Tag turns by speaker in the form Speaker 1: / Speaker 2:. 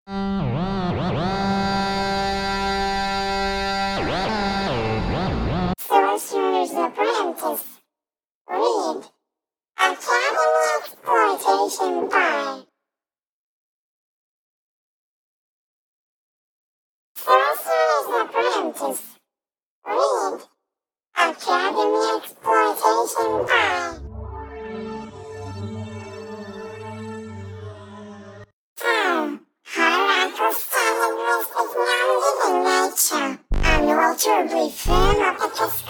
Speaker 1: Sorcerer's Apprentice. Read Academy Exploitation by Sorcerer's Apprentice. Read Academy Exploitation by Hyperacrostatic is non-living nature, unalterably firm of the